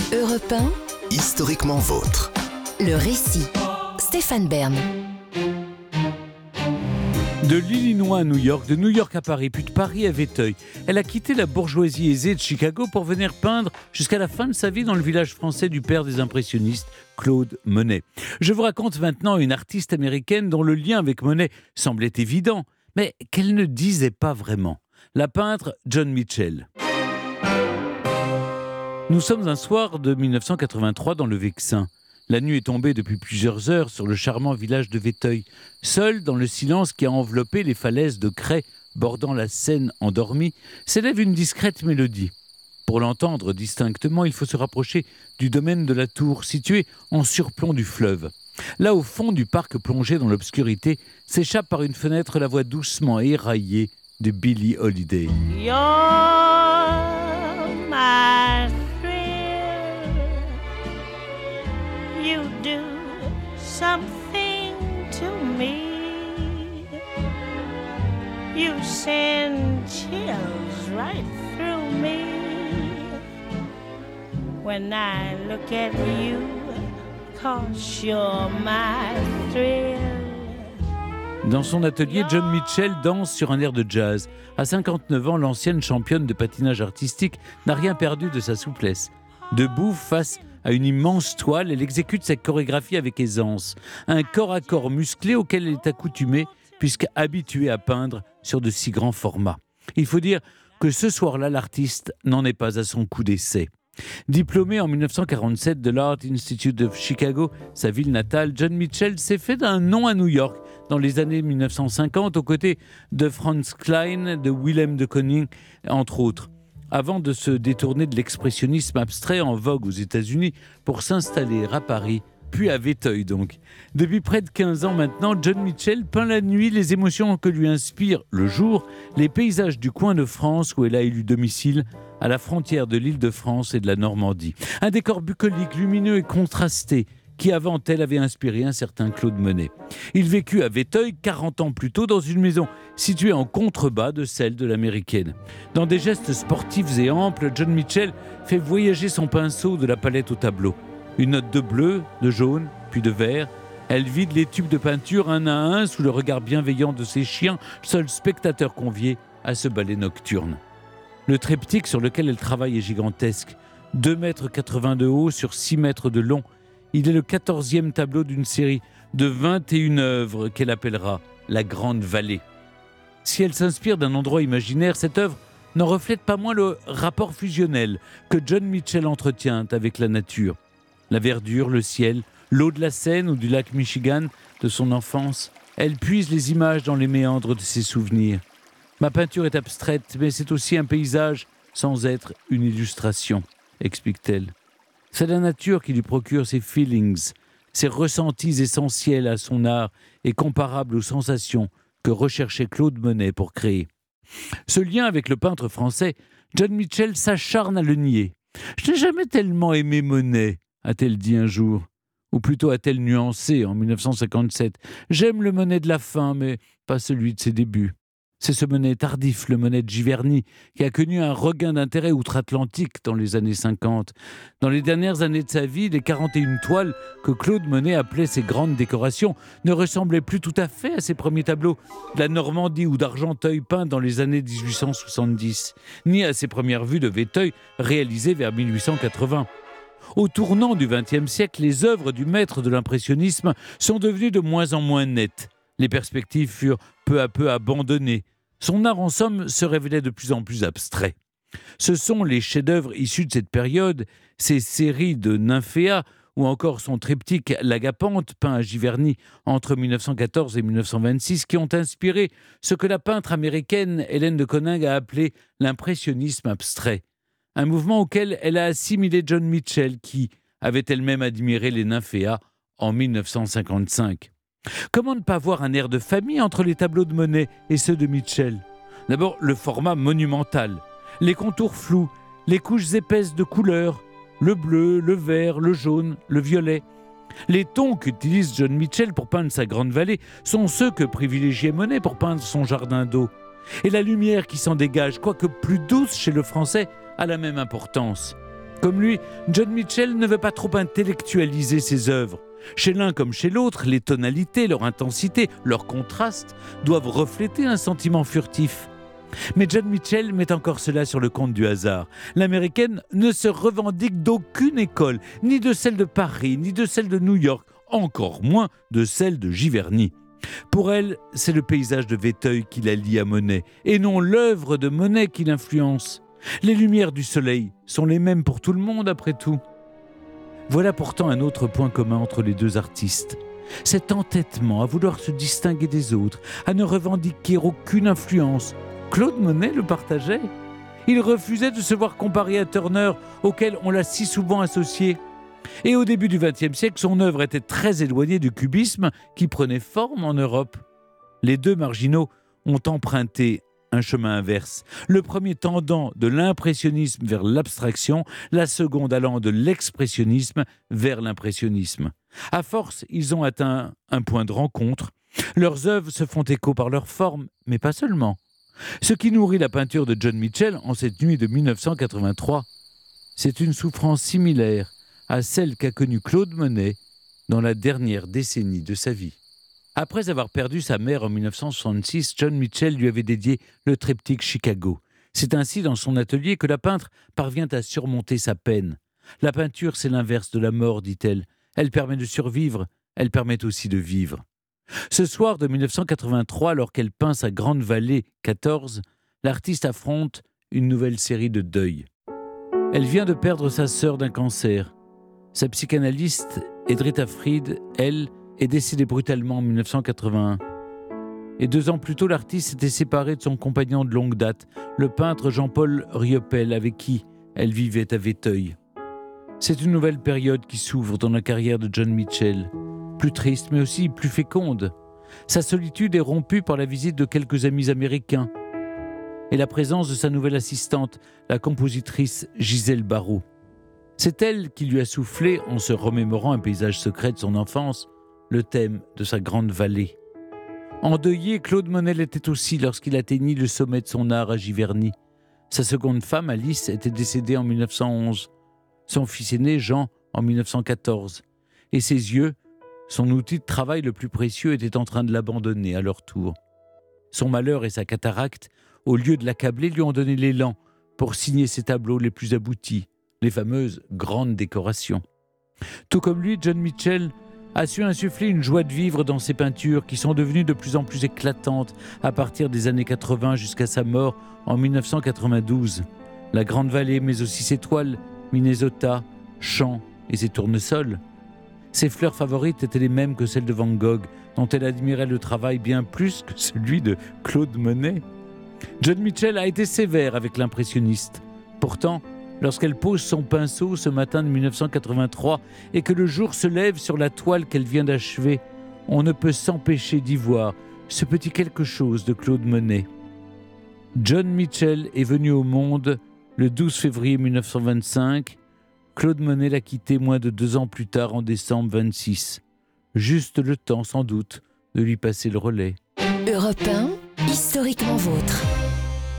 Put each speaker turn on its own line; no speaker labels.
Europe 1,
Historiquement vôtre.
le récit. Stéphane Bern.
De l'Illinois à New York, de New York à Paris, puis de Paris à Vétheuil, elle a quitté la bourgeoisie aisée de Chicago pour venir peindre jusqu'à la fin de sa vie dans le village français du père des impressionnistes, Claude Monet. Je vous raconte maintenant une artiste américaine dont le lien avec Monet semblait évident, mais qu'elle ne disait pas vraiment. La peintre Joan Mitchell. Nous sommes un soir de 1983 dans le Vexin. La nuit est tombée depuis plusieurs heures sur le charmant village de Vétheuil. Seul, dans le silence qui a enveloppé les falaises de craie bordant la Seine endormie, s'élève une discrète mélodie. Pour l'entendre distinctement, il faut se rapprocher du domaine de la Tour, situé en surplomb du fleuve. Là, au fond du parc plongé dans l'obscurité, s'échappe par une fenêtre la voix doucement éraillée de Billie Holiday.
You're my thrill. You do something to me. You send chills right through me. When I look at you, 'cause you're my thrill.
Dans son atelier, Joan Mitchell danse sur un air de jazz. À 59 ans, l'ancienne championne de patinage artistique n'a rien perdu de sa souplesse. Debout, face à une immense toile, elle exécute sa chorégraphie avec aisance. Un corps à corps musclé auquel elle est accoutumée, puisqu'habituée à peindre sur de si grands formats. Il faut dire que ce soir-là, l'artiste n'en est pas à son coup d'essai. Diplômée en 1947 de l'Art Institute of Chicago, sa ville natale, Joan Mitchell s'est fait un nom à New York dans les années 1950 aux côtés de Franz Klein, de Willem de Kooning, entre autres, avant de se détourner de l'expressionnisme abstrait en vogue aux États-Unis pour s'installer à Paris, puis à Vétheuil donc. Depuis près de 15 ans maintenant, Joan Mitchell peint la nuit les émotions que lui inspirent le jour, les paysages du coin de France où elle a élu domicile, à la frontière de l'Île-de-France et de la Normandie. Un décor bucolique, lumineux et contrasté, qui avant elle avait inspiré un certain Claude Monet. Il vécut à Vétheuil 40 ans plus tôt dans une maison située en contrebas de celle de l'américaine. Dans des gestes sportifs et amples, Joan Mitchell fait voyager son pinceau de la palette au tableau. Une note de bleu, de jaune, puis de vert. Elle vide les tubes de peinture un à un sous le regard bienveillant de ses chiens, seuls spectateurs conviés à ce ballet nocturne. Le triptyque sur lequel elle travaille est gigantesque. 2,80 m de haut sur 6 mètres de long. Il est le 14e tableau d'une série de 21 œuvres qu'elle appellera La Grande Vallée. Si elle s'inspire d'un endroit imaginaire, cette œuvre n'en reflète pas moins le rapport fusionnel que Joan Mitchell entretient avec la nature. La verdure, le ciel, l'eau de la Seine ou du lac Michigan de son enfance, elle puise les images dans les méandres de ses souvenirs. Ma peinture est abstraite, mais c'est aussi un paysage sans être une illustration, explique-t-elle. C'est la nature qui lui procure ses feelings, ses ressentis essentiels à son art et comparables aux sensations que recherchait Claude Monet pour créer. Ce lien avec le peintre français, Joan Mitchell s'acharne à le nier. « Je n'ai jamais tellement aimé Monet », a-t-elle dit un jour. Ou plutôt a-t-elle nuancé en 1957. « J'aime le Monet de la fin, mais pas celui de ses débuts. » C'est ce Monet tardif, le Monet de Giverny, qui a connu un regain d'intérêt outre-Atlantique dans les années 50. Dans les dernières années de sa vie, les 41 toiles que Claude Monet appelait ses grandes décorations ne ressemblaient plus tout à fait à ses premiers tableaux de la Normandie ou d'Argenteuil peints dans les années 1870, ni à ses premières vues de Vétheuil réalisées vers 1880. Au tournant du XXe siècle, les œuvres du maître de l'impressionnisme sont devenues de moins en moins nettes. Les perspectives furent peu à peu abandonnées. Son art, en somme, se révélait de plus en plus abstrait. Ce sont les chefs-d'œuvre issus de cette période, ces séries de nymphéas, ou encore son triptyque L'Agapante, peint à Giverny entre 1914 et 1926, qui ont inspiré ce que la peintre américaine Hélène de Kooning a appelé l'impressionnisme abstrait. Un mouvement auquel elle a assimilé Joan Mitchell, qui avait elle-même admiré les nymphéas en 1955. Comment ne pas voir un air de famille entre les tableaux de Monet et ceux de Mitchell ? D'abord, le format monumental, les contours flous, les couches épaisses de couleurs, le bleu, le vert, le jaune, le violet. Les tons qu'utilise Joan Mitchell pour peindre sa Grande Vallée sont ceux que privilégiait Monet pour peindre son jardin d'eau. Et la lumière qui s'en dégage, quoique plus douce chez le Français, a la même importance. Comme lui, John Mitchell ne veut pas trop intellectualiser ses œuvres. Chez l'un comme chez l'autre, les tonalités, leur intensité, leur contraste doivent refléter un sentiment furtif. Mais John Mitchell met encore cela sur le compte du hasard. L'américaine ne se revendique d'aucune école, ni de celle de Paris, ni de celle de New York, encore moins de celle de Giverny. Pour elle, c'est le paysage de Vétheuil qui la lie à Monet, et non l'œuvre de Monet qui l'influence. Les lumières du soleil sont les mêmes pour tout le monde, après tout. Voilà pourtant un autre point commun entre les deux artistes. Cet entêtement à vouloir se distinguer des autres, à ne revendiquer aucune influence. Claude Monet le partageait. Il refusait de se voir comparé à Turner, auquel on l'a si souvent associé. Et au début du XXe siècle, son œuvre était très éloignée du cubisme qui prenait forme en Europe. Les deux marginaux ont emprunté un chemin inverse. Le premier tendant de l'impressionnisme vers l'abstraction, la seconde allant de l'expressionnisme vers l'impressionnisme. À force, ils ont atteint un point de rencontre. Leurs œuvres se font écho par leur forme, mais pas seulement. Ce qui nourrit la peinture de John Mitchell en cette nuit de 1983, c'est une souffrance similaire à celle qu'a connue Claude Monet dans la dernière décennie de sa vie. Après avoir perdu sa mère en 1966, John Mitchell lui avait dédié le triptyque Chicago. C'est ainsi dans son atelier que la peintre parvient à surmonter sa peine. La peinture, c'est l'inverse de la mort, dit-elle. Elle permet de survivre, elle permet aussi de vivre. Ce soir de 1983, alors qu'elle peint sa Grande Vallée 14, l'artiste affronte une nouvelle série de deuils. Elle vient de perdre sa sœur d'un cancer. Sa psychanalyste, Edrita Fried, elle, est décédée brutalement en 1981. Et 2 ans plus tôt, l'artiste s'était séparée de son compagnon de longue date, le peintre Jean-Paul Riopel, avec qui elle vivait à Vétheuil. C'est une nouvelle période qui s'ouvre dans la carrière de John Mitchell, plus triste mais aussi plus féconde. Sa solitude est rompue par la visite de quelques amis américains et la présence de sa nouvelle assistante, la compositrice Gisèle Barrault. C'est elle qui lui a soufflé, en se remémorant un paysage secret de son enfance, le thème de sa Grande Vallée. Endeuillé, Claude Monet l'était aussi lorsqu'il atteignit le sommet de son art à Giverny. Sa seconde femme, Alice, était décédée en 1911. Son fils aîné, Jean, en 1914. Et ses yeux, son outil de travail le plus précieux, étaient en train de l'abandonner à leur tour. Son malheur et sa cataracte, au lieu de l'accabler, lui ont donné l'élan pour signer ses tableaux les plus aboutis, les fameuses grandes décorations. Tout comme lui, John Mitchell a su insuffler une joie de vivre dans ses peintures qui sont devenues de plus en plus éclatantes à partir des années 80 jusqu'à sa mort en 1992. La Grande Vallée, mais aussi ses toiles, Minnesota, Champs et ses tournesols. Ses fleurs favorites étaient les mêmes que celles de Van Gogh, dont elle admirait le travail bien plus que celui de Claude Monet. John Mitchell a été sévère avec l'impressionniste. Pourtant, lorsqu'elle pose son pinceau ce matin de 1983 et que le jour se lève sur la toile qu'elle vient d'achever, on ne peut s'empêcher d'y voir ce petit quelque chose de Claude Monet. John Mitchell est venu au monde le 12 février 1925. Claude Monet l'a quitté moins de 2 ans plus tard, en décembre 26. Juste le temps, sans doute, de lui passer le relais.
Europe 1, historiquement vôtre.